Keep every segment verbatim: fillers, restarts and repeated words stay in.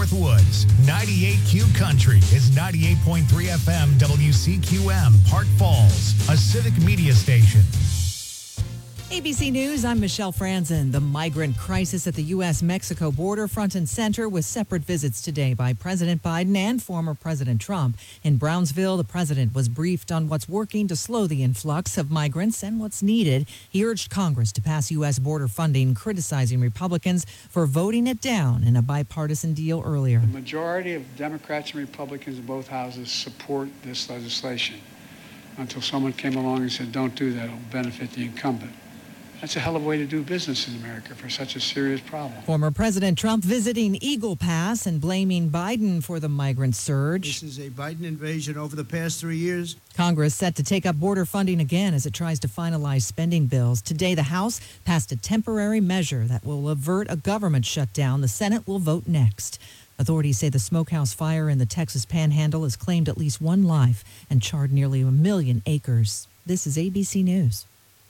Northwoods. ninety-eight Q Country is ninety-eight point three F M W C Q M, Park Falls, a civic media station. A B C News, I'm Michelle Franzen. The migrant crisis at the U S Mexico border front and center with separate visits today by President Biden and former President Trump. In Brownsville, the president was briefed on what's working to slow the influx of migrants and what's needed. He urged Congress to pass U S border funding, criticizing Republicans for voting it down in a bipartisan deal earlier. The majority of Democrats and Republicans in both houses support this legislation until someone came along and said, don't do that, it'll benefit the incumbent. That's a hell of a way to do business in America for such a serious problem. Former President Trump visiting Eagle Pass and blaming Biden for the migrant surge. This is a Biden invasion over the past three years. Congress set to take up border funding again as it tries to finalize spending bills. Today, the House passed a temporary measure that will avert a government shutdown. The Senate will vote next. Authorities say the smokehouse fire in the Texas Panhandle has claimed at least one life and charred nearly a million acres. This is A B C News.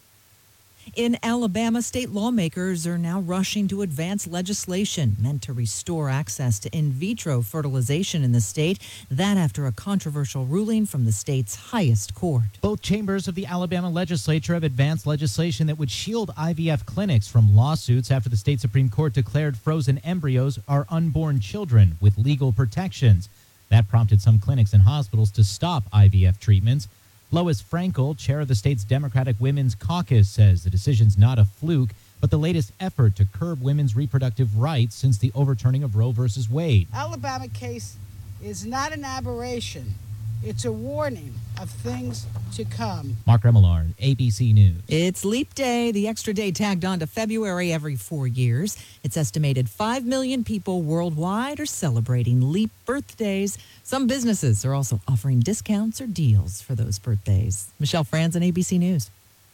In Alabama, state lawmakers are now rushing to advance legislation meant to restore access to in vitro fertilization in the state. That after a controversial ruling from the state's highest court. Both chambers of the Alabama legislature have advanced legislation that would shield I V F clinics from lawsuits after the state Supreme Court declared frozen embryos are unborn children with legal protections. That prompted some clinics and hospitals to stop I V F treatments. Lois Frankel, chair of the state's Democratic Women's Caucus, says the decision's not a fluke, but the latest effort to curb women's reproductive rights since the overturning of Roe versus Wade. Alabama case is not an aberration. It's a warning of things to come. Mark Remillard, A B C News. It's Leap Day, the extra day tagged on to February every four years. It's estimated five million people worldwide are celebrating Leap birthdays. Some businesses are also offering discounts or deals for those birthdays. Michelle Franzen, A B C News.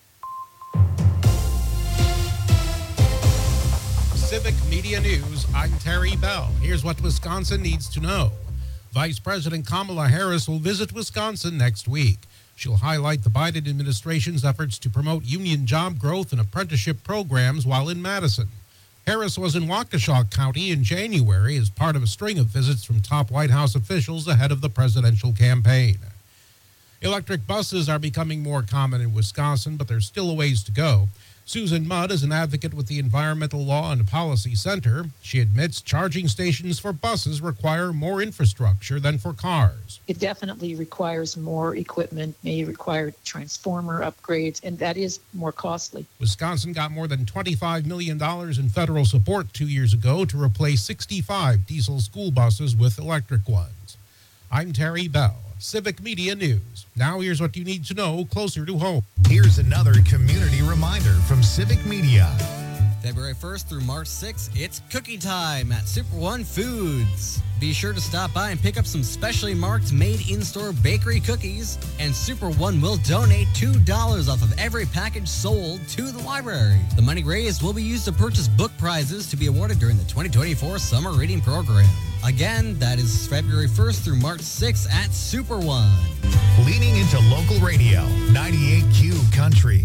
Civic Media News, I'm Terry Bell. Here's what Wisconsin needs to know. Vice President Kamala Harris will visit Wisconsin next week. She'll highlight the Biden administration's efforts to promote union job growth and apprenticeship programs while in Madison. Harris was in Waukesha County in January as part of a string of visits from top White House officials ahead of the presidential campaign. Electric buses are becoming more common in Wisconsin, but there's still a ways to go. Susan Mudd is an advocate with the Environmental Law and Policy Center. She admits charging stations for buses require more infrastructure than for cars. It definitely requires more equipment, may require transformer upgrades, and that is more costly. Wisconsin got more than twenty-five million dollars in federal support two years ago to replace sixty-five diesel school buses with electric ones. I'm Terry Bell, Civic Media News. Now here's what you need to know closer to home. Here's another community reminder from Civic Media. February first through March sixth, it's cookie time at Super One Foods. Be sure to stop by and pick up some specially marked made in-store bakery cookies, and Super One will donate two dollars off of every package sold to the library. The money raised will be used to purchase book prizes to be awarded during the twenty twenty-four summer reading program. Again, that is February first through March sixth at Super One. Leaning into local radio, ninety-eight Q Country.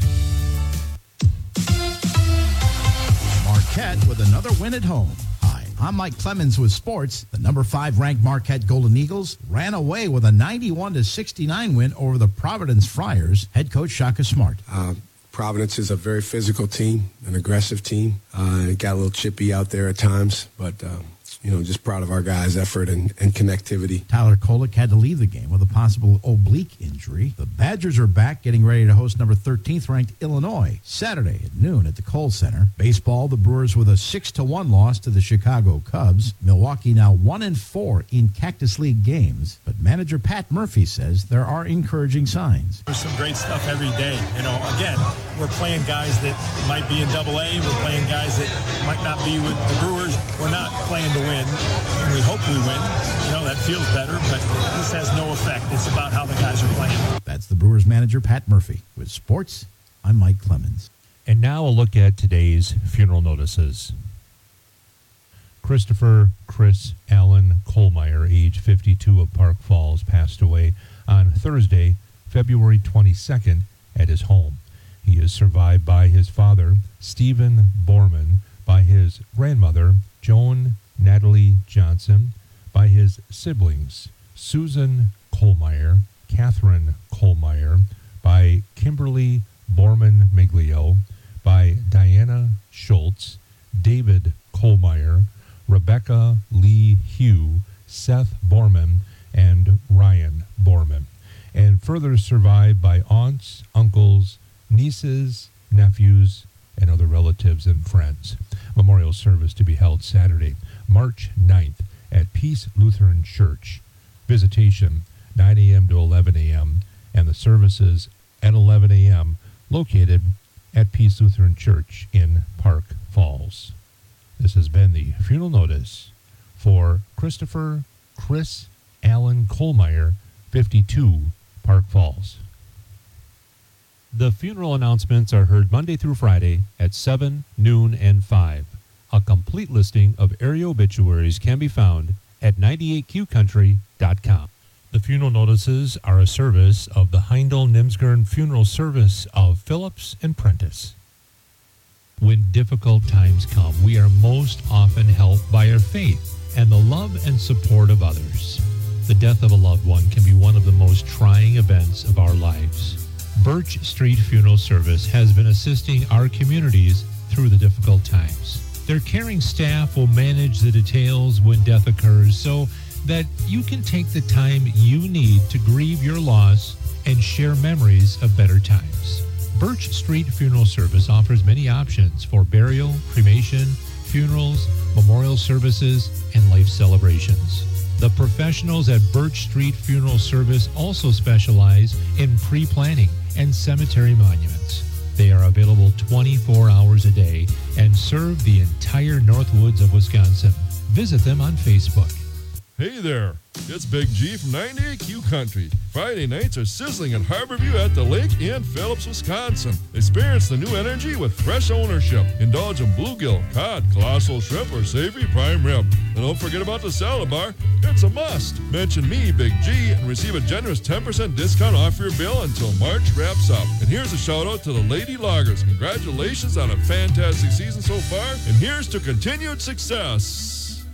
Marquette with another win at home. Hi, I'm Mike Clemens with sports. The number five ranked Marquette Golden Eagles ran away with a ninety-one to sixty-nine win over the Providence Friars. Head coach Shaka Smart. Uh, Providence is a very physical team, an aggressive team. Uh, it got a little chippy out there at times, but uh, you know, just proud of our guys' effort and, and connectivity. Tyler Kolek had to leave the game with a possible oblique injury. The Badgers are back, getting ready to host number thirteenth ranked Illinois Saturday at noon at the Kohl Center. Baseball, the Brewers with a six to one loss to the Chicago Cubs. Milwaukee now one and four in Cactus League games, but manager Pat Murphy says there are encouraging signs. There's some great stuff every day. You know, again, we're playing guys that might be in Double A. We're playing guys that might not be with the Brewers. We're not playing to win. And we hope we win. You know, that feels better, but this has no effect. It's about how the guys are playing. That's the Brewers manager, Pat Murphy. With sports, I'm Mike Clemens. And now a look at today's funeral notices. Christopher Chris Allen Kohlmeyer, age fifty-two, of Park Falls, passed away on Thursday, February twenty-second, at his home. He is survived by his father, Stephen Borman, by his grandmother, Joan Natalie Johnson, by his siblings, Susan Kohlmeyer, Catherine Kohlmeyer, by Kimberly Borman Miglio, by Diana Schultz, David Kohlmeyer, Rebecca Lee Hugh, Seth Borman, and Ryan Borman, and further survived by aunts, uncles, nieces, nephews, and other relatives and friends. Memorial service to be held Saturday, March ninth at Peace Lutheran Church. Visitation nine a.m. to eleven a.m. and the services at eleven a.m. located at Peace Lutheran Church in Park Falls. This has been the funeral notice for Christopher Chris Allen Kohlmeyer, fifty-two, Park Falls. The funeral announcements are heard Monday through Friday at seven, noon, and five. A complete listing of area obituaries can be found at ninety-eight Q country dot com. The funeral notices are a service of the Heindel Nimsgern Funeral Service of Phillips and Prentice. When difficult times come, we are most often helped by our faith and the love and support of others. The death of a loved one can be one of the most trying events of our lives. Birch Street Funeral Service has been assisting our communities through the difficult times. Their caring staff will manage the details when death occurs so that you can take the time you need to grieve your loss and share memories of better times. Birch Street Funeral Service offers many options for burial, cremation, funerals, memorial services, and life celebrations. The professionals at Birch Street Funeral Service also specialize in pre-planning and cemetery monuments. They are available twenty-four hours a day and serve the entire Northwoods of Wisconsin. Visit them on Facebook. Hey there, it's Big G from ninety-eight Q Country. Friday nights are sizzling at Harborview at the lake in Phillips, Wisconsin. Experience the new energy with fresh ownership. Indulge in bluegill, cod, colossal shrimp, or savory prime rib. And don't forget about the salad bar. It's a must. Mention me, Big G, and receive a generous ten percent discount off your bill until March wraps up. And here's a shout out to the Lady Loggers. Congratulations on a fantastic season so far, and here's to continued success.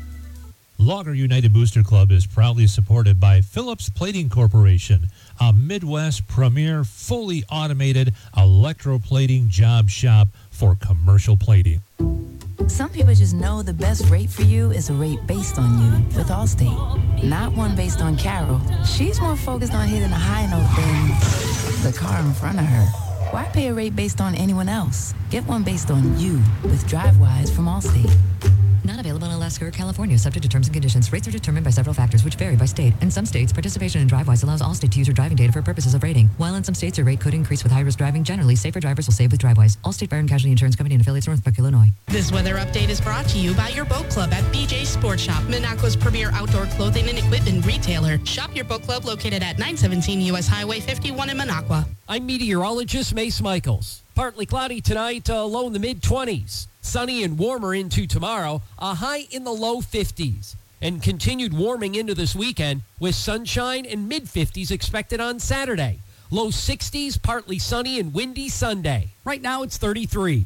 Logger United Booster Club is proudly supported by Phillips Plating Corporation, a Midwest premier fully automated electroplating job shop for commercial plating. Some people just know the best rate for you is a rate based on you with Allstate, not one based on Carol. She's more focused on hitting a high note than the car in front of her. Why pay a rate based on anyone else? Get one based on you with DriveWise from Allstate. Not available in Alaska or California, subject to terms and conditions. Rates are determined by several factors which vary by state. In some states, participation in DriveWise allows Allstate to use your driving data for purposes of rating. While in some states, your rate could increase with high-risk driving. Generally, safer drivers will save with DriveWise. Allstate Fire and Casualty Insurance Company and affiliates, Northbrook, Illinois. This weather update is brought to you by your boat club at B J Sports Shop, Minocqua's premier outdoor clothing and equipment retailer. Shop your boat club located at nine seventeen U S Highway fifty-one in Minocqua. I'm meteorologist Mace Michaels. Partly cloudy tonight, uh, low in the mid-twenties. Sunny and warmer into tomorrow, a high in the low fifties. And continued warming into this weekend with sunshine and mid-fifties expected on Saturday. Low sixties, partly sunny and windy Sunday. Right now it's thirty-three.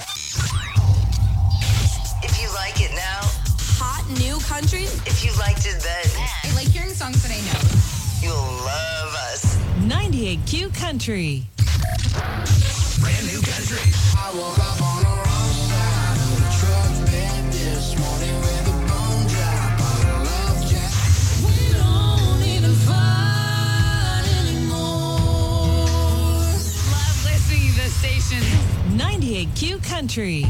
If you like it now. Hot new country. If you liked it then. I like hearing songs that I know. You'll love us. ninety-eight Q Country. Brand new country. I woke up on the wrong side of the truck bed this morning with a bone drop on a love jack. We don't even fight anymore. Love listening to the station. ninety-eight Q Country.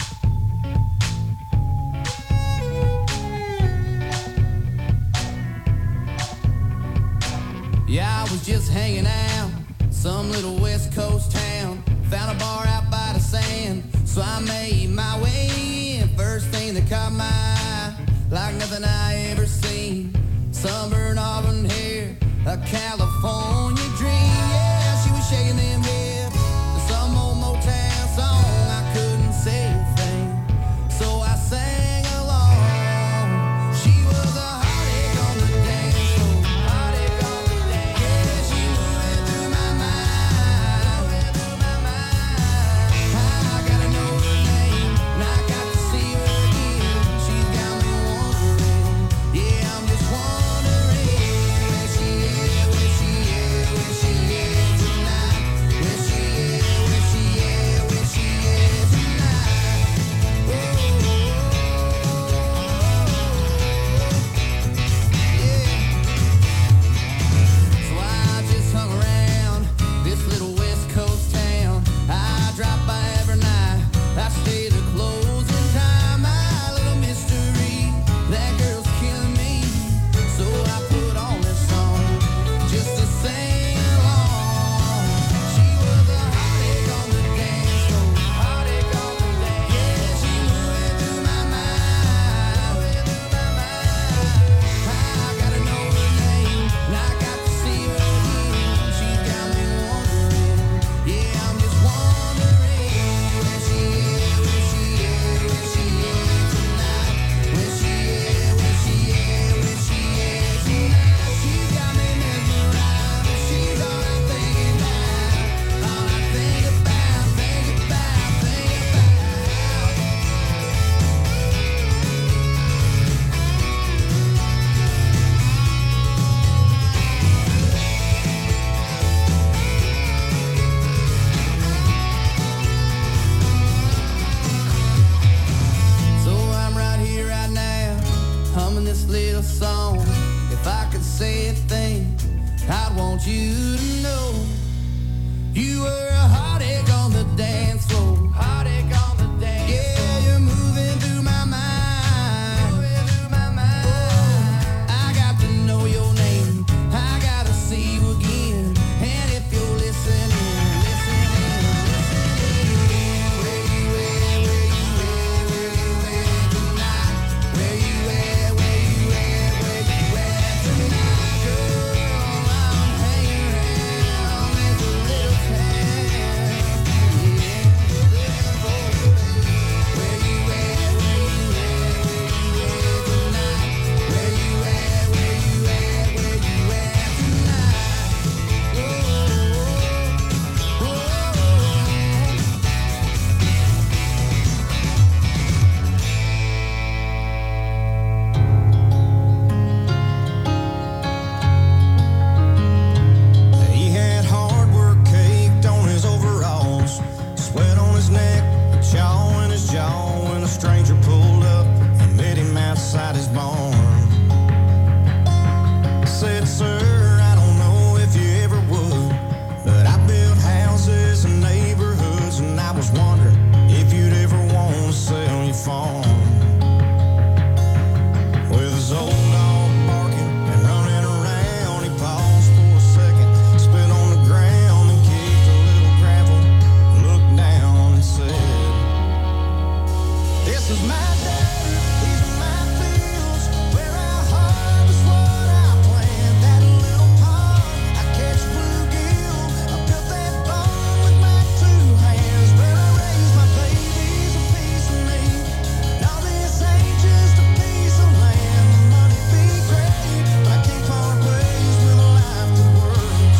Yeah, I was just hanging out, some little West Coast town. Found a bar out by the sand, so I made my way in. First thing that caught my eye, like nothing I ever seen. Sunburned auburn hair, a California dream. Yeah, she was shaking them hips to some old Motown song. I couldn't say a thing, so I sang along. She was a heartache on the dance floor, heartache on the dance. Yeah, she moving through my mind, moving through my mind. I gotta know her name, and I got to see her again. She's got me wondering. Yeah, I'm just everything. I want you to know you were a heartache on the dance floor. Heartache on the dance floor. Yeah, you're moving through my mind. Moving through my mind. Oh, I got to know your name. I gotta see you again. And if you're listening, listening, listening, where you at, where you at, where you at tonight? Where you at, where you at, where you at tonight? Girl, I'm hanging around this little town. Yeah, looking for you, baby. Where you at, where you at, where you at tonight? Where you at, where you at, where you at tonight? Whoa, whoa, whoa. He had hard work caked on his overalls, sweat on his neck, a chaw in his jaw when a stranger pulled up and met him outside his barn. Said, sir, I don't know if you ever would, but I built houses and neighborhoods, and I was wondering if you'd ever want to sell your farm. With his old dog barking and running around, he paused for a second, spit on the ground and kicked a little gravel, looked down and said, this is my dirt, these are my fields, where I harvest what I plant. That little pond, I catch bluegill, I built that barn with my two hands, where I raise my babies, a piece of me. Now this ain't just a piece of land, the money be great, but I can't part ways with a life that works.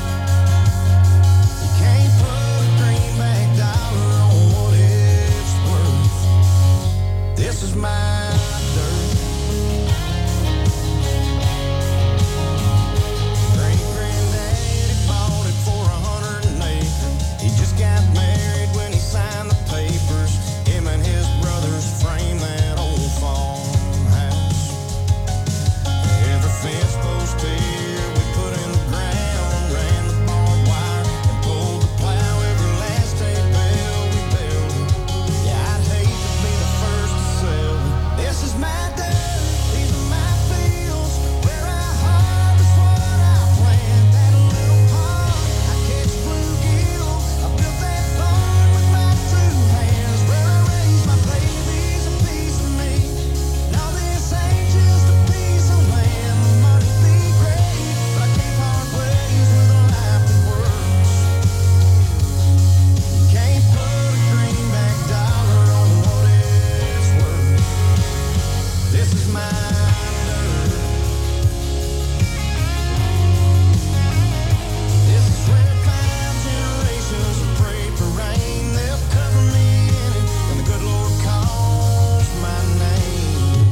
You can't put a greenback dollar on what it's worth. This is my dirt. Great granddaddy bought it for a hundred an acre. He just got married when he signed the papers. Him and his brothers framed that old farmhouse. Every fence post here we put in the ground, ran the barbed wire and pulled the plow. Every last hay bale we built. Yeah, I'd hate to be the first to sell it. This is my dirt, these are my fields, where I harvest what I plant. That little pond, I catch bluegill, I built that barn with my two hands, where I raise my babies, a piece of me. Now this ain't just a piece of land, the money be great, but I can't part ways with a life that works. You can't put a greenback dollar on what it's worth. This is my dirt. This is where five generations have prayed for rain. They'll cover me in it when the good Lord calls my name.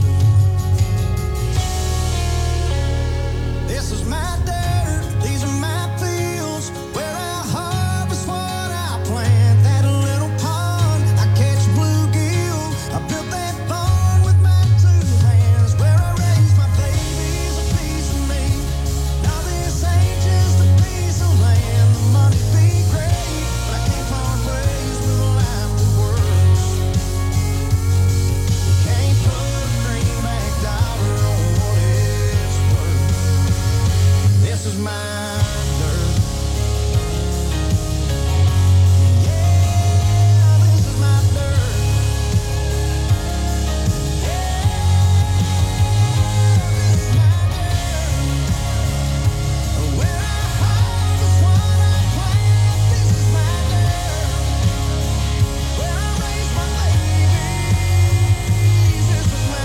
This is my dirt, these are my fields, where I harvest what I plant. That little pond, I catch bluegill, I built that barn with my two hands, where I raise my babies, a piece of me. Now this ain't just a piece of land, the money be great, but I can't part ways with a life that works. You can't put a greenback dollar on what it's worth. This is my dirt. Yeah, this is my dirt. Yeah, this is my dirt. Where I harvest what I plant. This is my dirt. Where I raise my babies. This is my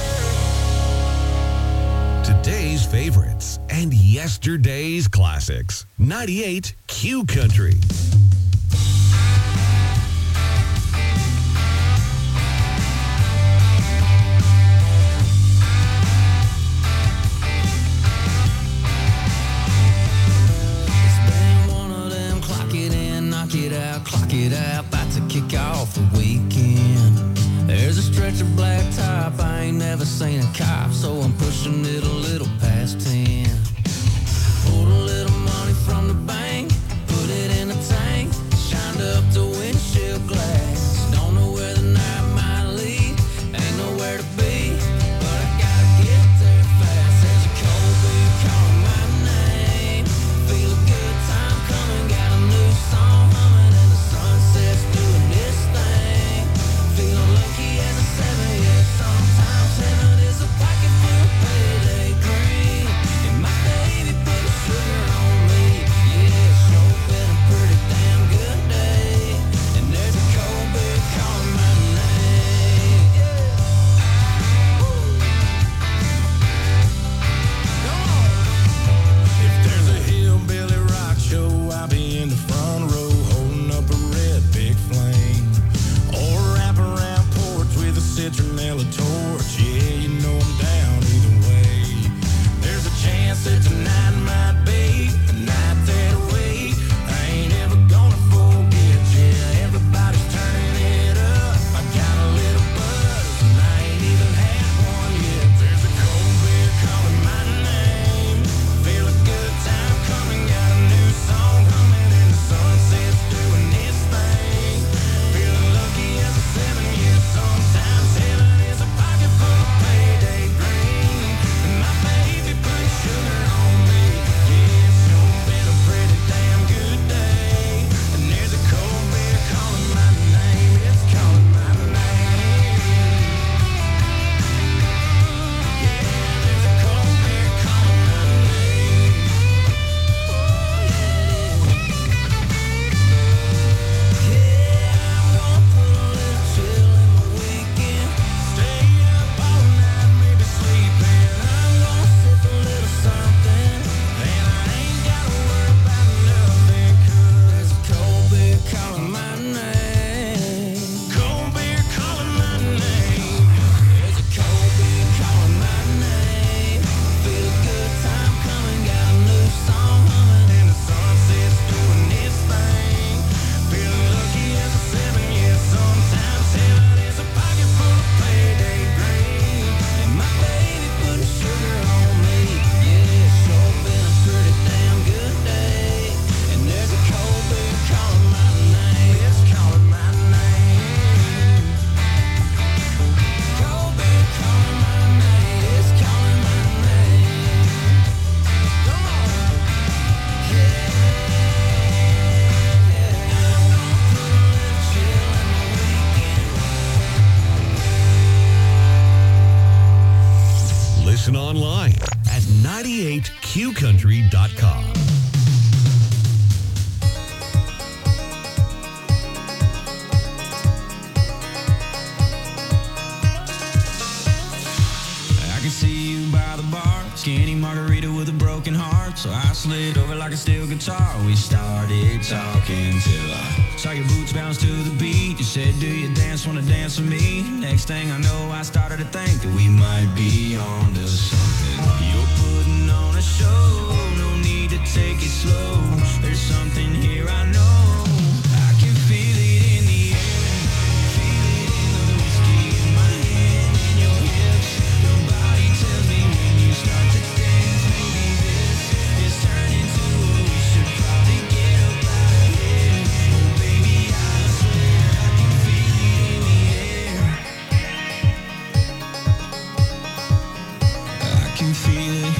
dirt. Today's favorites and yesterday's classics. ninety-eight Q Country. It's been one of them clock it in, knock it out, clock it out, about to kick off the weekend. There's a stretch of black top, I ain't never seen a cop, so I'm pushing it a little past ten. citronella torch. Yeah, you know I'm down either way. There's a chance that tonight might be the night that way. I ain't ever gonna forget. Yeah, everybody's turning it up. I got a little buzz and I ain't even had one yet. There's a cold beer calling my name. Feel a good time coming, got a new song humming, and the sunset's doing its thing. Feeling lucky as a seven, yeah, sometimes heaven is a pocket full of payday green. And my baby put sugar on me. Yeah, it's sure been a pretty damn good day. And there's a cold beer calling my name. It's calling my name. Yeah, there's a cold beer calling my name. Oh, yeah, it is. Yeah, I'm gonna put a little chill in my weekend. Stay up all night, maybe sleeping. I'm gonna sip a little something, and I ain't gotta worry about nothing, 'cause there's a cold beer calling my name. Cold beer calling my name. There's a cold beer calling my name. Feel a good time coming, got a new song humming, and the sunset's doing its thing. Feeling lucky as a seven, yeah, sometimes heaven is a pocket full of payday green. And my baby putting sugar on me. Yeah, it's sure been a pretty damn good day. And there's a cold beer calling my name. It's calling my name. Cold beer calling my name. It's calling my name. Come on. Yeah. I'm gonna put a little chill in my weekend. Listen online at ninety-eight q country dot com. I can see you by the bar, skinny margarita with a broken heart. So I slid over like a steel guitar. We started talking till I saw your boots bounce to the beat. You said, do you dance, wanna dance with me? Next thing I know, I started to think that we might be on to something. You're putting on a show, no need to take it slow. There's something here I know. I can feel it in the air, feel it in the whiskey in my hand, in your hips. Your body tells me when you start to dance, maybe this is turning to what we should probably get up out of here. Oh baby, I swear I can feel it in the air. I can feel it.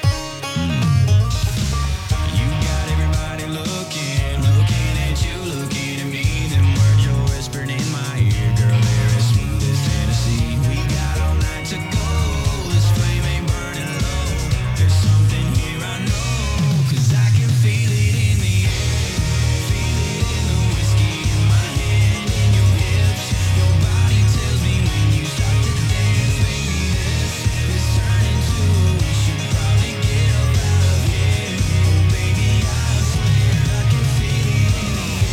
You got everybody looking, looking at you, looking at me. Them words you're whispering in my ear, girl, they're as smooth as Tennessee. We got all night to go, this flame ain't burning low. There's something here I know, 'cause I can feel it in the air. Feel it in the whiskey in my hand, in your hips. Your body tells me when you start to dance, baby, this is turning to what we should probably get up out of here. Oh baby, I swear I can feel it in the air.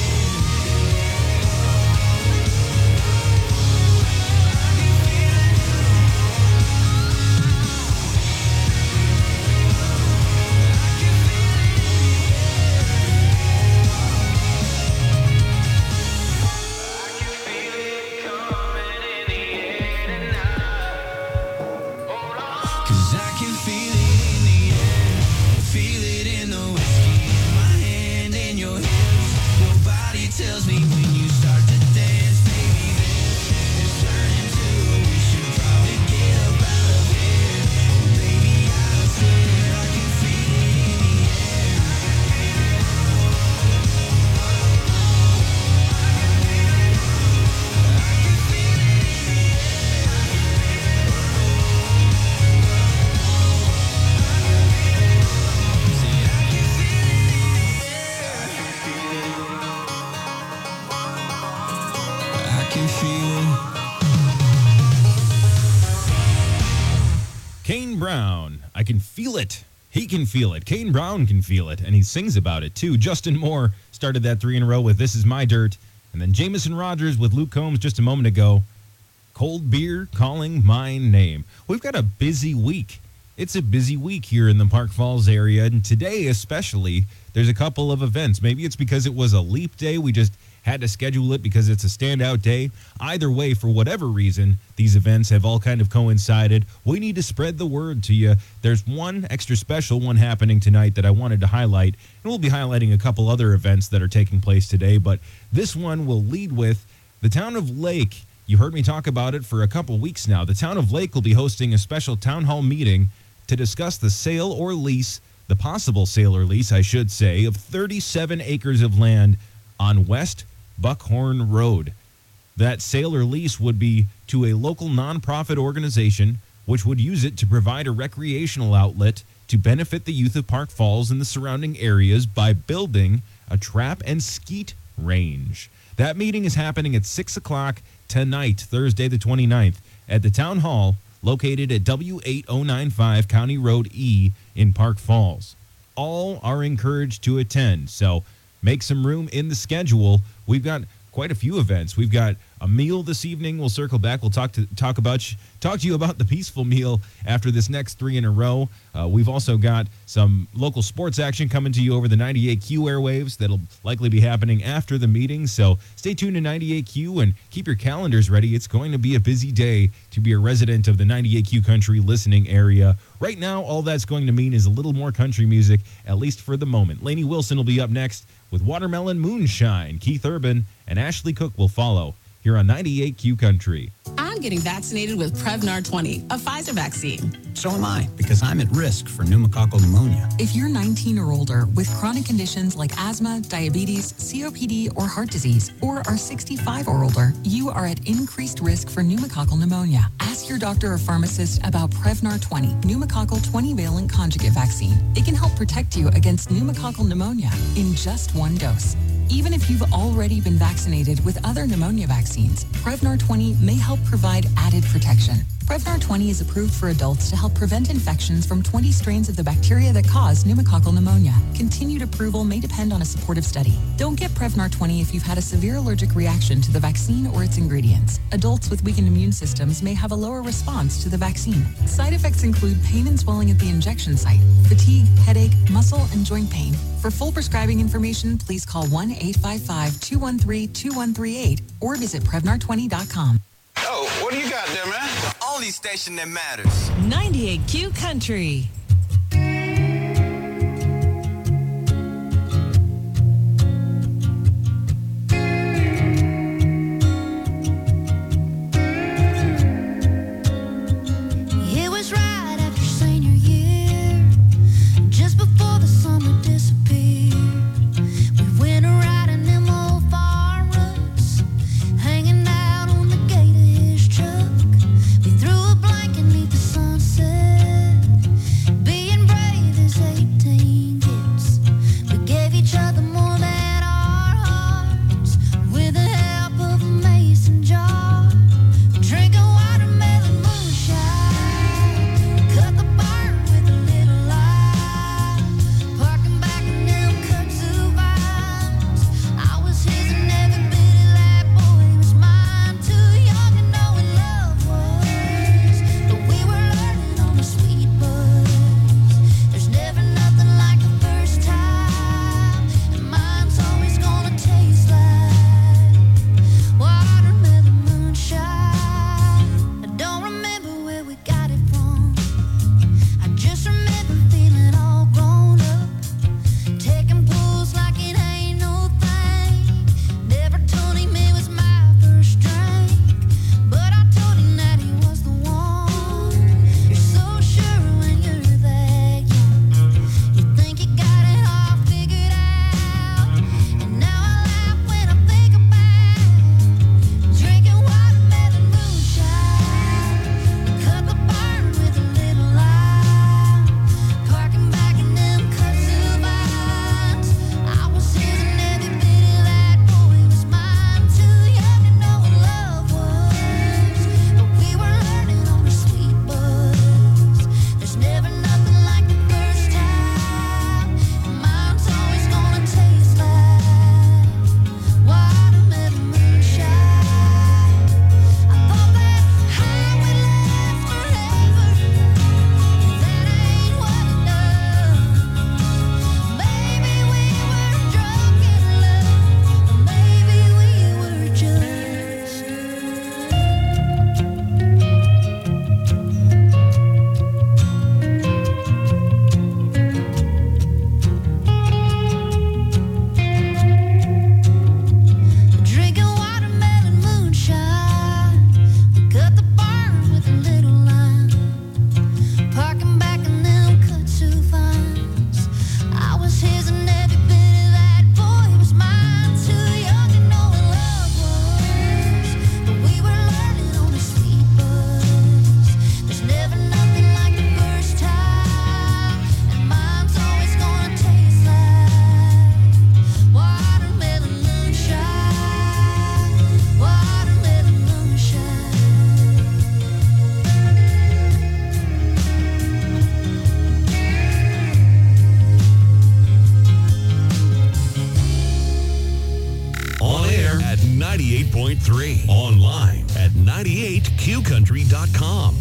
Cause I can feel it in the air, feel it in the whiskey in my hand, in your hips. Your body tells me when you start to dance, baby, this is turning to what we should probably get up out of here. Oh baby, I swear I can feel it in the air. I can feel it. Kane Brown, I can feel it. He can feel it. Kane Brown can feel it, and he sings about it too. Justin Moore started that three in a row with This Is My Dirt, and then Jamison Rogers with Luke Combs just a moment ago. Cold beer calling my name. We've got a busy week. It's a busy week here in the Park Falls area, and today especially, there's a couple of events. Maybe it's because it was a leap day. We just had to schedule it because it's a standout day. Either way, for whatever reason, these events have all kind of coincided. We need to spread the word to you. There's one extra special one happening tonight that I wanted to highlight, and we'll be highlighting a couple other events that are taking place today, but this one will lead with the town of Lake. You heard me talk about it for a couple weeks now. The town of Lake will be hosting a special town hall meeting to discuss the sale or lease, the possible sale or lease, I should say, of thirty-seven acres of land on West Buckhorn Road. That sale or lease would be to a local nonprofit organization which would use it to provide a recreational outlet to benefit the youth of Park Falls and the surrounding areas by building a trap and skeet range. That meeting is happening at six o'clock tonight, Thursday the twenty-ninth, at the Town Hall located at W eight oh nine five County Road E in Park Falls. All are encouraged to attend, so make some room in the schedule. We've got quite a few events. We've got a meal this evening. We'll circle back. We'll talk to talk about talk to you about the peaceful meal after this next three in a row. Uh, we've also got some local sports action coming to you over the ninety-eight Q airwaves that'll likely be happening after the meeting. So stay tuned to ninety-eight Q and keep your calendars ready. It's going to be a busy day to be a resident of the ninety-eight Q Country listening area. Right now, all that's going to mean is a little more country music, at least for the moment. Lainey Wilson will be up next with Watermelon Moonshine. Keith Urban and Ashley Cook will follow here on ninety-eight Q Country. I'm getting vaccinated with Prevnar twenty, a Pfizer vaccine. So am I, because I'm at risk for pneumococcal pneumonia. If you're nineteen or older with chronic conditions like asthma, diabetes, C O P D, or heart disease, or are sixty-five or older, you are at increased risk for pneumococcal pneumonia. Ask your doctor or pharmacist about Prevnar twenty, pneumococcal twenty-valent conjugate vaccine. It can help protect you against pneumococcal pneumonia in just one dose. Even if you've already been vaccinated with other pneumonia vaccines, Prevnar twenty may help provide added protection. Prevnar twenty is approved for adults to help prevent infections from twenty strains of the bacteria that cause pneumococcal pneumonia. Continued approval may depend on a supportive study. Don't get Prevnar twenty if you've had a severe allergic reaction to the vaccine or its ingredients. Adults with weakened immune systems may have a lower response to the vaccine. Side effects include pain and swelling at the injection site, fatigue, headache, muscle, and joint pain. For full prescribing information, please call one eight five five, two one three, two one three eight or visit Prevnar twenty dot com. Oh, what do you got there, man? The only station that matters. ninety-eight Q Country. It was right after senior year, just before the summer disappeared. We went riding them old farm ruts, hanging out on the gate of his truck. We threw a blanket 'neath the sunset, three. Online at ninety-eight q country dot com.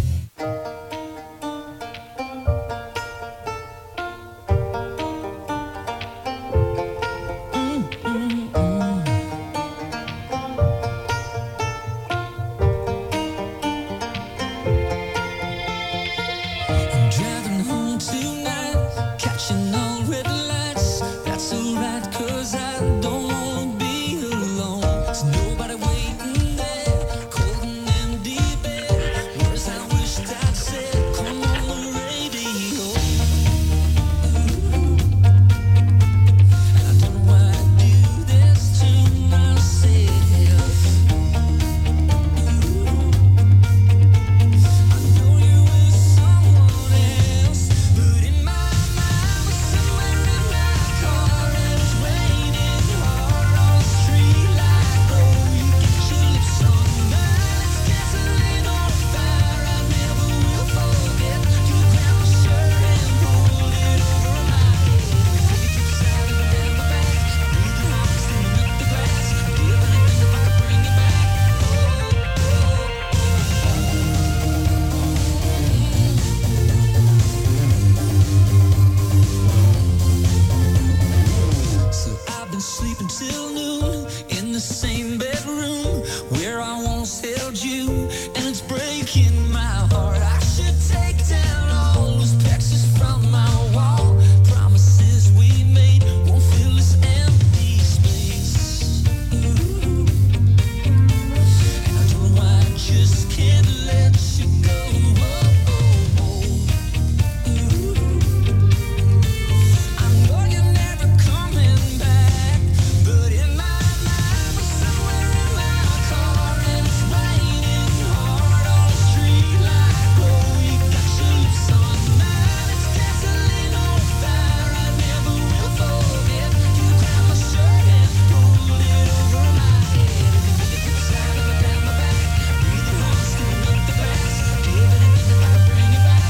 Driving home tonight, catching all red lights. That's alright, 'cause I don't wanna be alone. There's nobody waiting there, cold and empty bed. Words I wished I'd said, come on the radio. I don't know why I do this to myself. I know you were someone else, but in my mind was somewhere in my car, and it's raining hard on the street like oh, you get your lips on mine. It's gasoline on fire. I never will forget. You grabbed my shirt and pulled it over my head. Fingertips out of the down my back, breathing hard, steaming up the glass. Give anything if I could bring you back. So I've been sleeping till noon in the same bedroom where I once held you, and it's breaking my heart. I should take down all those pictures from my wall. Promises we made won't fill this empty space. Ooh. And I don't know why I just can't let you go. Oh, oh, oh. Ooh. I know you're never coming back, but in my mind we're somewhere in my car, and it's raining hard on the street like oh, you got your lips on mine. It's gasoline on fire. I never will forget. You grabbed my shirt and pulled it over my head. Fingertips out of the down my back, breathing hard, steaming up the glass. Give anything if I could bring you back.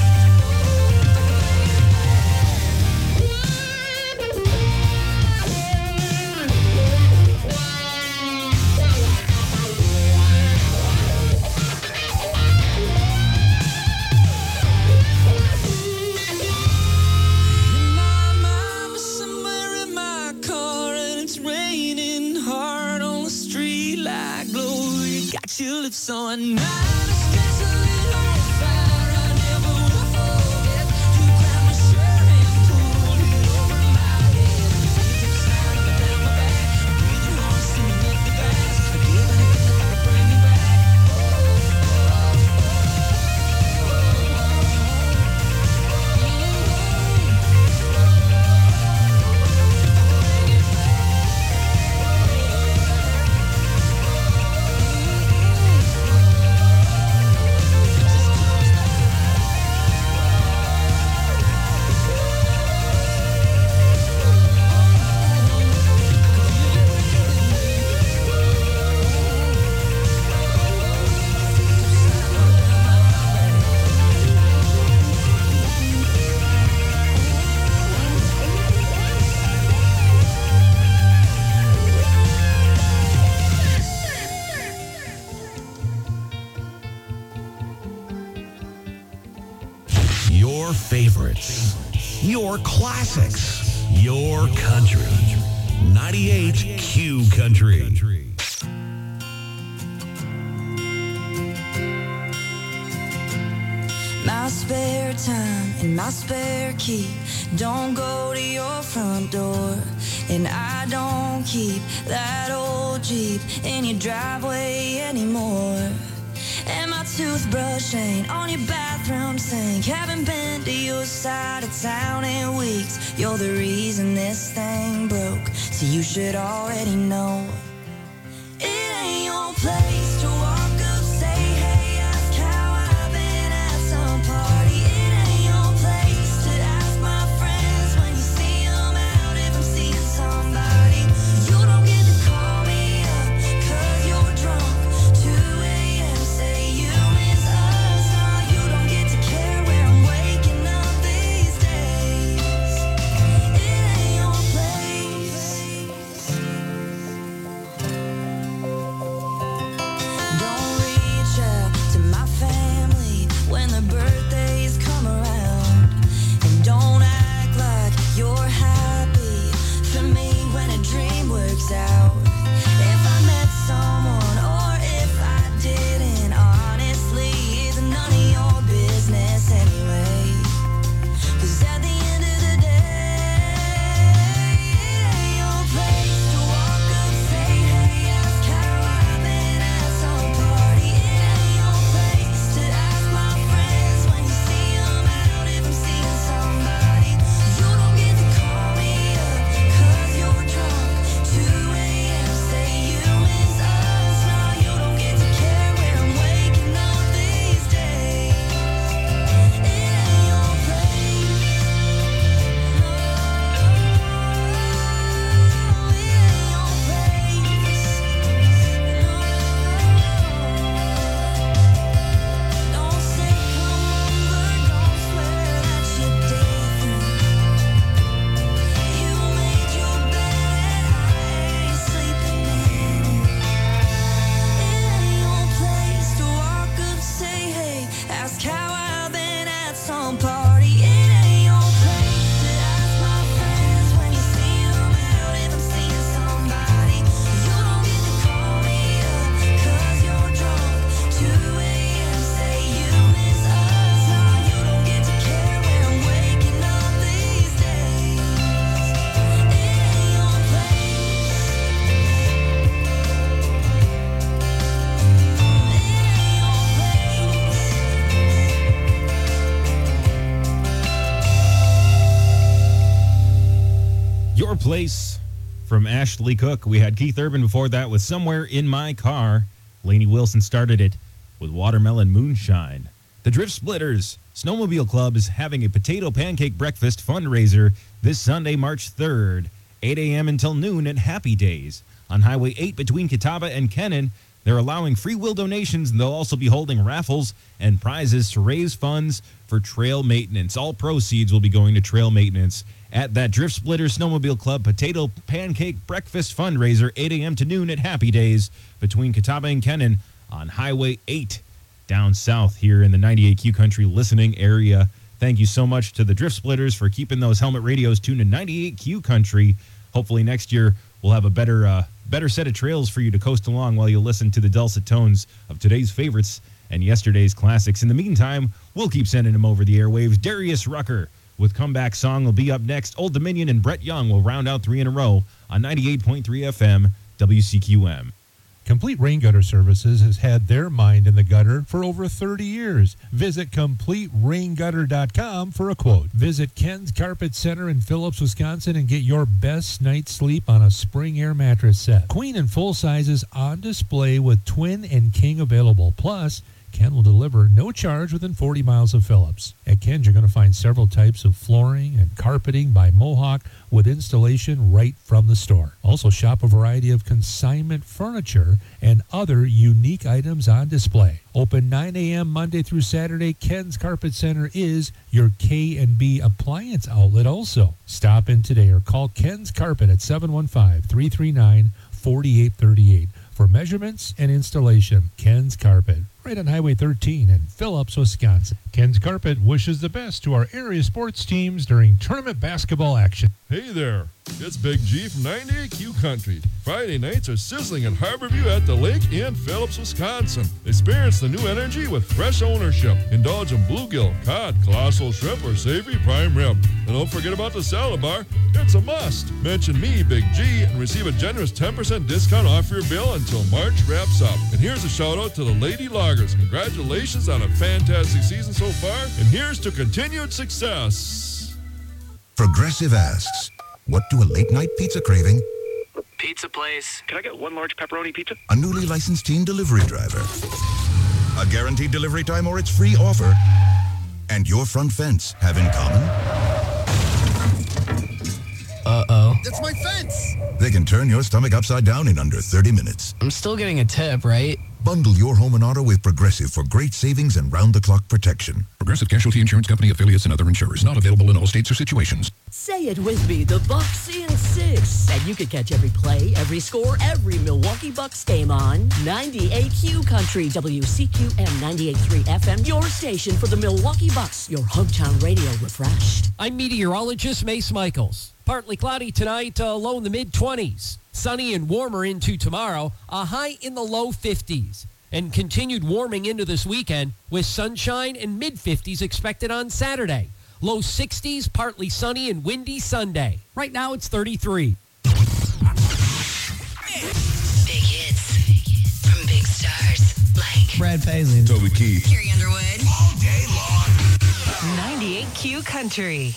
In my mind we're somewhere in my car, and it's raining hard on the street like glory. Got your lips on mine. It's gasoline on fire. I never will forget. You grabbed my shirt and pulled it over my head. Fingertips out of the down my back, breathing hard, steaming up the glass. Give anything if I could bring you back. Your favorites, your classics, your country. ninety-eight Q Country. My spare time and my spare key don't go to your front door, and I don't keep that old Jeep in your driveway anymore. And my toothbrush ain't on your bathroom sink. Haven't been to your side of town in weeks. You're the reason this thing broke, so you should already know. It ain't your place to walk up, say hey, ask how I've been at some party. It ain't your place to ask my friends when you see 'em out if I'm seeing somebody. You don't get to call me up 'cause you're drunk. two a.m. say you miss us. No, you don't get to care where I'm waking up these days. It ain't your place. Place from Ashley Cook. We had Keith Urban before that with Somewhere in My Car. Lainey Wilson started it with Watermelon Moonshine. The Drift Splitters Snowmobile Club is having a potato pancake breakfast fundraiser this Sunday, March third, eight a.m. until noon at Happy Days on Highway eight between Catawba and Kennon. They're allowing free will donations, and they'll also be holding raffles and prizes to raise funds for trail maintenance. All proceeds will be going to trail maintenance at that Drift Splitter Snowmobile Club Potato Pancake Breakfast Fundraiser, eight a.m. to noon at Happy Days between Catawba and Kennon on Highway eight down south here in the ninety-eight Q Country listening area. Thank you so much to the Drift Splitters for keeping those helmet radios tuned to ninety-eight Q Country. Hopefully next year we'll have a better uh, better set of trails for you to coast along while you listen to the dulcet tones of today's favorites and yesterday's classics. In the meantime, we'll keep sending them over the airwaves. Darius Rucker with Comeback Song will be up next. Old Dominion and Brett Young will round out three in a row on ninety-eight point three F M W C Q M. Complete Rain Gutter Services has had their mind in the gutter for over thirty years. Visit complete rain gutter dot com for a quote. Visit Ken's Carpet Center in Phillips, Wisconsin and get your best night's sleep on a Spring Air mattress set. Queen and full sizes on display with twin and king available. Plus, Ken will deliver no charge within forty miles of Phillips. At Ken's, you're going to find several types of flooring and carpeting by Mohawk with installation right from the store. Also, shop a variety of consignment furniture and other unique items on display. Open nine a.m. Monday through Saturday, Ken's Carpet Center is your K and B appliance outlet also. Stop in today or call Ken's Carpet at seven one five, three three nine, four eight three eight. For measurements and installation. Ken's Carpet, right on Highway thirteen in Phillips, Wisconsin. Ken's Carpet wishes the best to our area sports teams during tournament basketball action. Hey there, it's Big G from ninety-eight Q Country. Friday nights are sizzling at Harborview at the lake in Phillips, Wisconsin. Experience the new energy with fresh ownership. Indulge in bluegill, cod, colossal shrimp, or savory prime rib. And don't forget about the salad bar. It's a must. Mention me, Big G, and receive a generous ten percent discount off your bill until March wraps up. And here's a shout out to the Lady Loggers. Congratulations on a fantastic season so far, and here's to continued success. Progressive asks, what do a late-night pizza craving, Pizza place. Can I get one large pepperoni pizza? a newly licensed teen delivery driver, a guaranteed delivery time or its free offer, and your front fence have in common? Uh-oh. That's my fence! They can turn your stomach upside down in under thirty minutes. I'm still getting a tip, right? Bundle your home and auto with Progressive for great savings and round-the-clock protection. Progressive Casualty Insurance Company affiliates and other insurers. Not available in all states or situations. Say it with me, the Bucks in six. And you can catch every play, every score, every Milwaukee Bucks game on ninety-eight Q Country, W C Q M ninety-eight point three F M, your station for the Milwaukee Bucks, your hometown radio refreshed. I'm meteorologist Mace Michaels. Partly cloudy tonight, uh, low in the mid-twenties. Sunny and warmer into tomorrow, a high in the low fifties. And continued warming into this weekend with sunshine and mid-fifties expected on Saturday. Low sixties, partly sunny and windy Sunday. Right now it's thirty-three. Big hits from big stars like Brad Paisley, Toby Keith, Carrie Underwood. all day long. ninety-eight Q Country.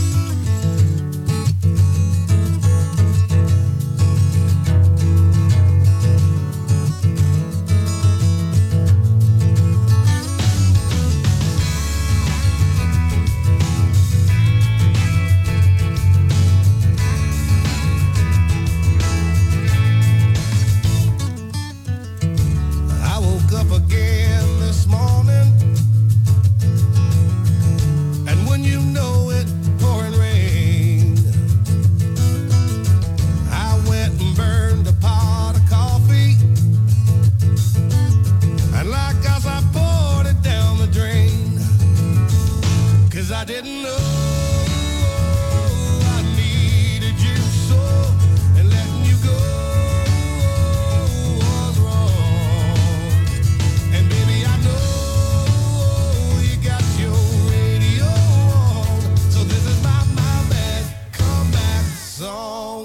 I woke up again this morning, and when you know it, pouring rain, I went and burned a pot of coffee, and like us, I poured it down the drain, 'cause I didn't know I needed you so, and letting you go was wrong. And baby, I know you got your radio on, so this is my, my bad comeback song.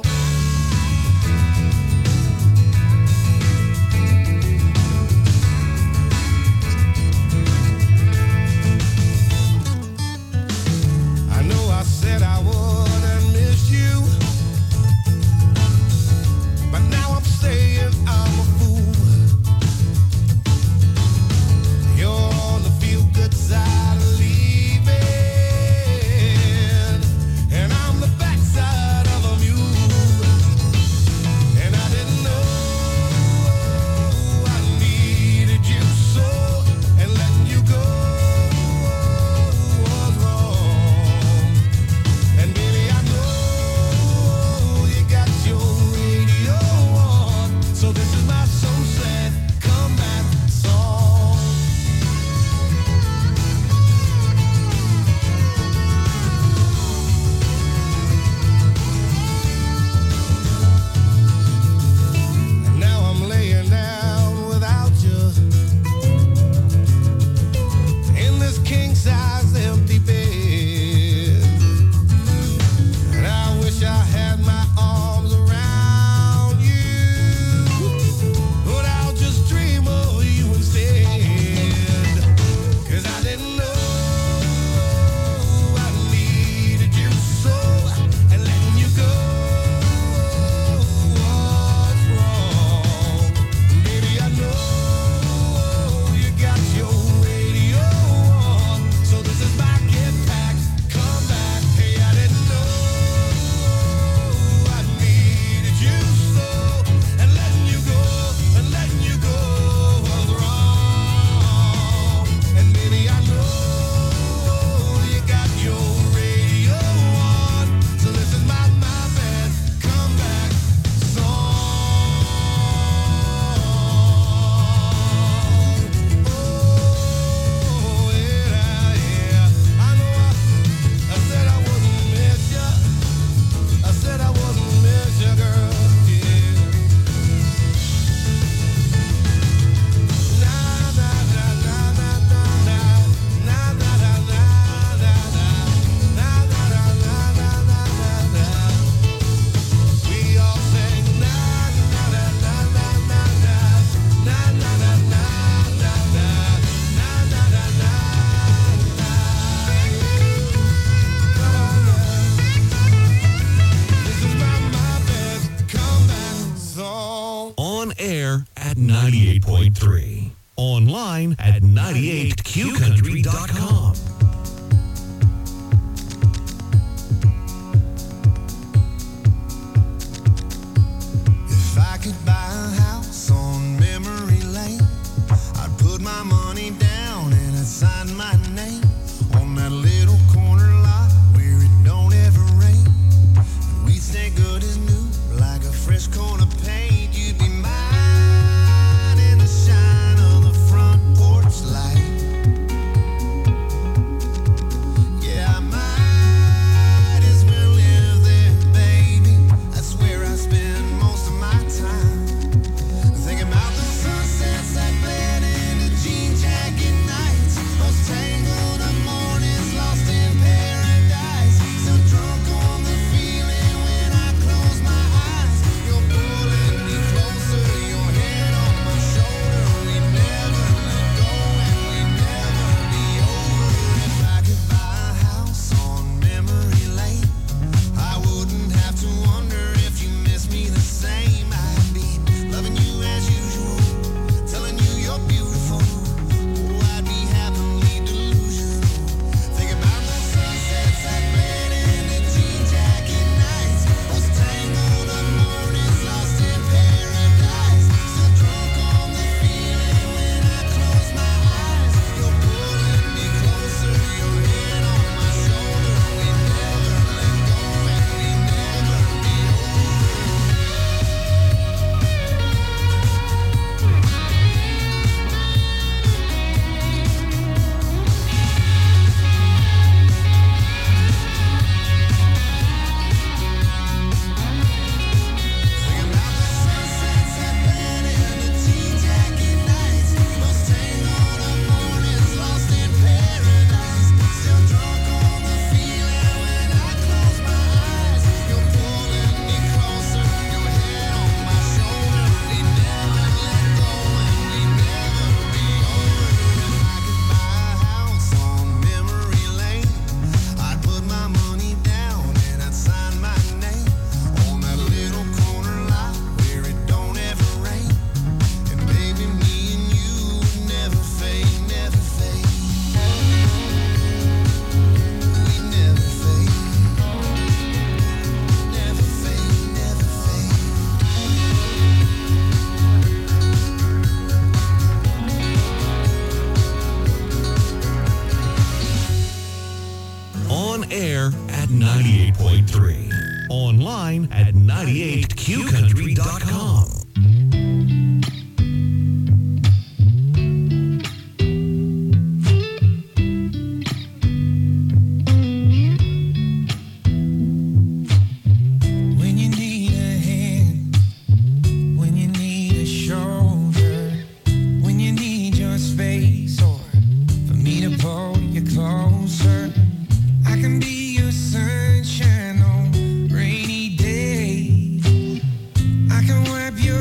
point three. Online at ninety-eight Q country dot com. If I could buy a house on memory lane, I'd put my money down and I'd sign my name on that little corner lot where it don't ever rain. And we'd stay good as new, like a fresh coat of paint. You'd be mine in the shine of the front porch light. Yeah, I might as well live there, baby. That's where I spend most of my time. Thinking about the sunsets that bled into jean jacket nights, those tangled up mornings lost in paradise. Still drunk on the feeling when I close my eyes. You're pulling me closer, your head on my shoulder. We never let go and we never be over. If I could buy a house on memory lane, I wouldn't have to wonder if you miss me the same. I'd be loving you as usual, telling you you're beautiful. Oh, I'd be happily delusional. Think about the sunsets that bled into jean jacket nights, those tangled up mornings lost in paradise. Still drunk on the feeling when I close my eyes. You're pulling me closer, your head on my shoulder. We never let go and we never be I'd put my money down and I'd sign my name on that little corner lot where it don't ever rain. And baby, me and you would never fade, never fade. We never fade. Never fade, never fade. On air at ninety-eight point three. Online at ninety-eight Q country dot com. When you need a hand, when you need a shoulder, when you need your space, or for me to pull you closer, I can be your sunshine on rainy days. I can wipe your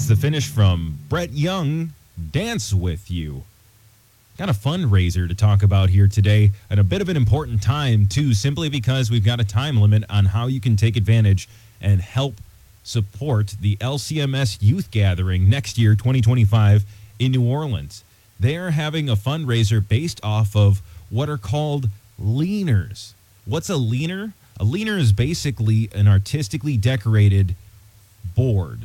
That's the finish from Brett Young, Dance With You. Got a fundraiser to talk about here today at a bit of an important time, too, simply because we've got a time limit on how you can take advantage and help support the L C M S Youth Gathering next year, twenty twenty-five, in New Orleans. They are having a fundraiser based off of what are called leaners. What's a leaner? A leaner is basically an artistically decorated board.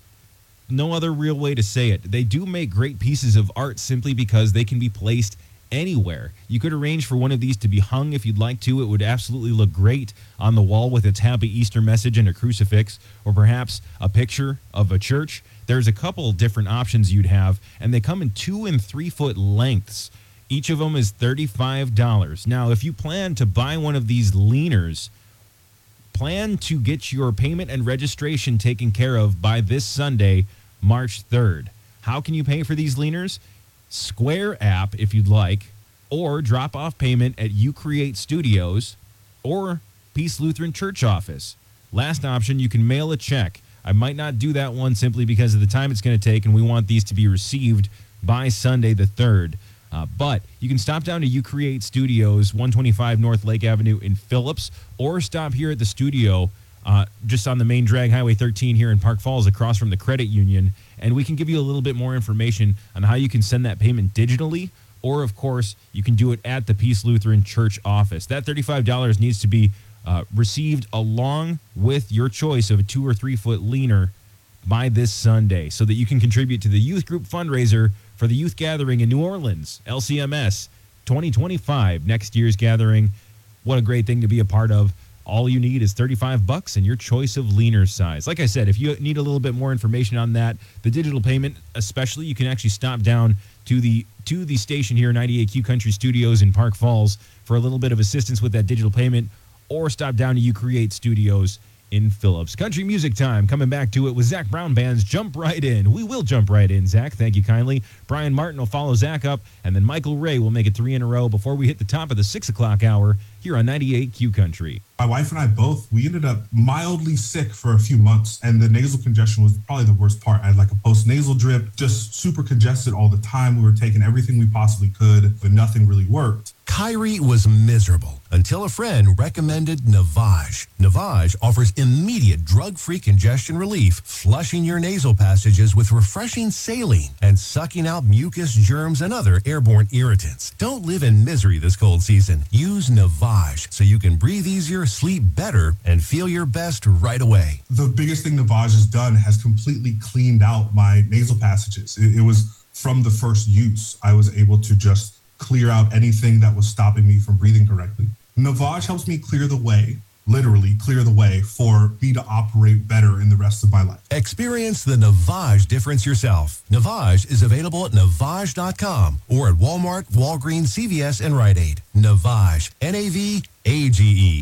No other real way to say it. They do make great pieces of art simply because they can be placed anywhere. You could arrange for one of these to be hung if you'd like to. It would absolutely look great on the wall with its Happy Easter message and a crucifix, or perhaps a picture of a church. There's a couple different options you'd have, and they come in two and three foot lengths. Each of them is thirty-five dollars. Now, if you plan to buy one of these leaners, plan to get your payment and registration taken care of by this Sunday, March third. How can you pay for these leaners? Square app, if you'd like, or drop off payment at You Create Studios or Peace Lutheran Church office. Last option, you can mail a check. I might not do that one simply because of the time it's going to take, and we want these to be received by Sunday the third. Uh, but you can stop down to You Create Studios, one twenty-five North Lake Avenue in Phillips, or stop here at the studio uh, just on the main drag, Highway thirteen here in Park Falls, across from the credit union, and we can give you a little bit more information on how you can send that payment digitally, or, of course, you can do it at the Peace Lutheran Church office. That thirty-five dollars needs to be uh, received along with your choice of a two or three foot leaner by this Sunday, so that you can contribute to the youth group fundraiser for the youth gathering in New Orleans, L C M S twenty twenty-five, next year's gathering. What a great thing to be a part of. All you need is thirty-five bucks and your choice of leaner size. Like I said, if you need a little bit more information on that, the digital payment especially, you can actually stop down to the to the station here, ninety-eight Q Country Studios in Park Falls, for a little bit of assistance with that digital payment, or stop down to You Create Studios in Phillips. Country music time. Coming back to it with Zach Brown Band's Jump Right In. We will jump right in, Zach. Thank you kindly. Brian Martin will follow Zach up, and then Michael Ray will make it three in a row before we hit the top of the six o'clock hour here on ninety-eight Q Country. My wife and I both, we ended up mildly sick for a few months, and the nasal congestion was probably the worst part. I had like a post-nasal drip, just super congested all the time. We were taking everything we possibly could, but nothing really worked. Kyrie was miserable until a friend recommended Navage. Navage offers immediate drug-free congestion relief, flushing your nasal passages with refreshing saline and sucking out mucus, germs, and other airborne irritants. Don't live in misery this cold season. Use Navage so you can breathe easier, sleep better, and feel your best right away. The biggest thing Navage has done has completely cleaned out my nasal passages. It, it was from the first use. I was able to just clear out anything that was stopping me from breathing correctly. Navage helps me clear the way, literally clear the way, for me to operate better in the rest of my life. Experience the Navage difference yourself. Navage is available at Navage dot com or at Walmart, Walgreens, C V S, and Rite Aid. Navage, N A V A G E.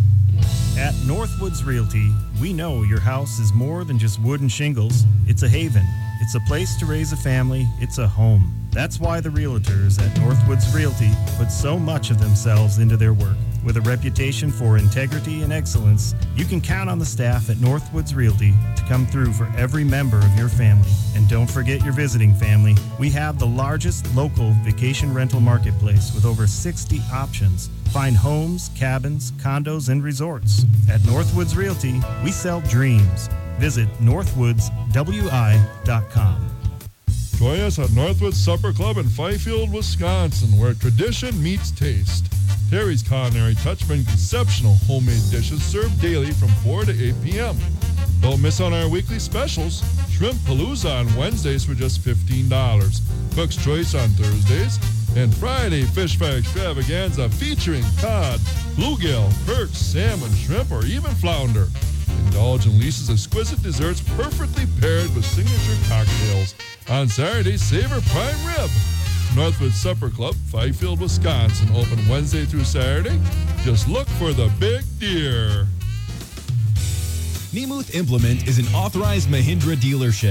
At Northwoods Realty, we know your house is more than just wood and shingles. It's a haven. It's a place to raise a family. It's a home. That's why the realtors at Northwoods Realty put so much of themselves into their work. With a reputation for integrity and excellence, you can count on the staff at Northwoods Realty to come through for every member of your family. And don't forget your visiting family. We have the largest local vacation rental marketplace with over sixty options. Find homes, cabins, condos, and resorts. At Northwoods Realty, we sell dreams. Visit northwoods w i dot com. Join us at Northwoods Supper Club in Fifield, Wisconsin, where tradition meets taste. Terry's Culinary Touch brings exceptional homemade dishes served daily from four to eight p.m. Don't miss on our weekly specials. Shrimp Palooza on Wednesdays for just fifteen dollars. Cook's Choice on Thursdays. And Friday Fish Fry Extravaganza featuring cod, bluegill, perch, salmon, shrimp, or even flounder. Indulge in Lisa's exquisite desserts perfectly paired with signature cocktails. On Saturday, savor prime rib. Northwood Supper Club, Fifield, Wisconsin. Open Wednesday through Saturday. Just look for the big deer. Nemuth Implement is an authorized Mahindra dealership.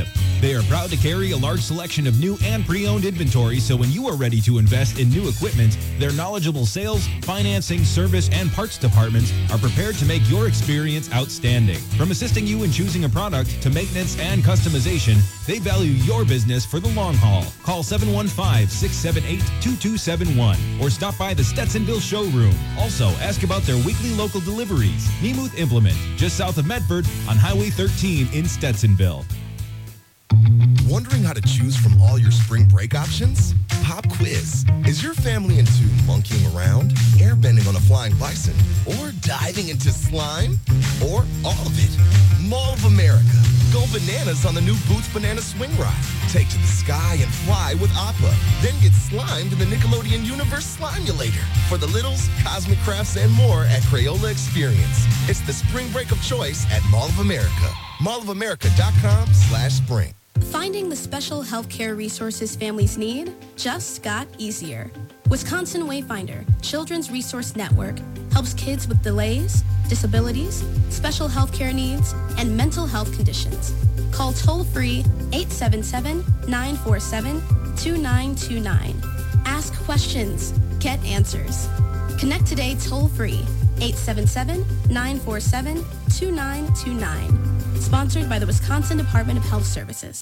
They are proud to carry a large selection of new and pre-owned inventory, so when you are ready to invest in new equipment, their knowledgeable sales, financing, service, and parts departments are prepared to make your experience outstanding. From assisting you in choosing a product to maintenance and customization, they value your business for the long haul. Call seven one five, six seven eight, two two seven one or stop by the Stetsonville showroom. Also, ask about their weekly local deliveries. Nemuth Implement, just south of Medford on Highway thirteen in Stetsonville. Wondering how to choose from all your spring break options? Pop quiz. Is your family into monkeying around, airbending on a flying bison, or diving into slime? Or all of it? Mall of America. Go bananas on the new Boots Banana Swing Ride. Take to the sky and fly with Appa. Then get slimed in the Nickelodeon Universe Slimulator. For the littles, cosmic crafts, and more at Crayola Experience. It's the spring break of choice at Mall of America. mall of america dot com slash spring. Finding the special healthcare resources families need just got easier. Wisconsin Wayfinder, Children's Resource Network, helps kids with delays, disabilities, special healthcare needs, and mental health conditions. Call toll-free eight seven seven, nine four seven, two nine two nine. Ask questions. Get answers. Connect today toll-free eight seven seven, nine four seven, two nine two nine. Sponsored by the Wisconsin Department of Health Services.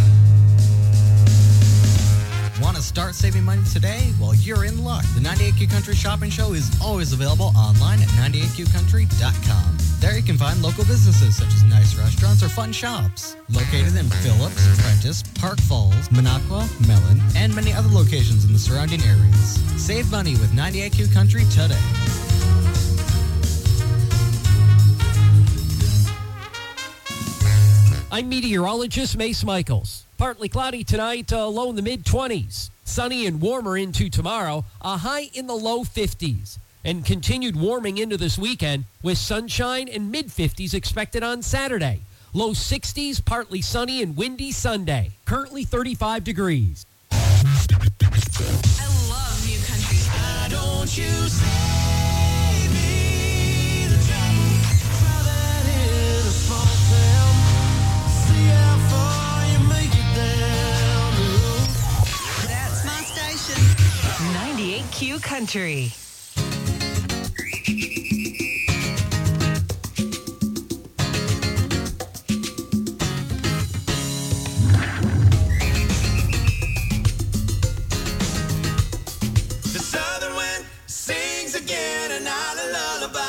Want to start saving money today? Well, you're in luck. The ninety-eight Q Country Shopping Show is always available online at ninety-eight q country dot com. There you can find local businesses such as nice restaurants or fun shops. Located in Phillips, Prentice, Park Falls, Minocqua, Mellon, and many other locations in the surrounding areas. Save money with ninety-eight Q Country today. I'm meteorologist Mace Michaels. Partly cloudy tonight, uh, low in the mid twenties. Sunny and warmer into tomorrow, a high in the low fifties. And continued warming into this weekend with sunshine and mid fifties expected on Saturday. Low sixties, partly sunny and windy Sunday. Currently thirty-five degrees. I love New Country. Why don't you save me the trouble? Try that in a small town. See how far you make it down the road. That's my station. ninety-eight Q Country. The southern wind sings again another lullaby.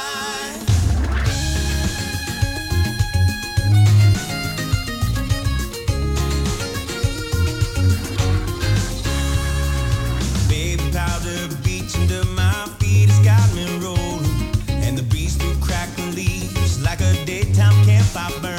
Baby powder beach under my feet has got me rolling, and the breeze through crackling leaves like a daytime campfire burn.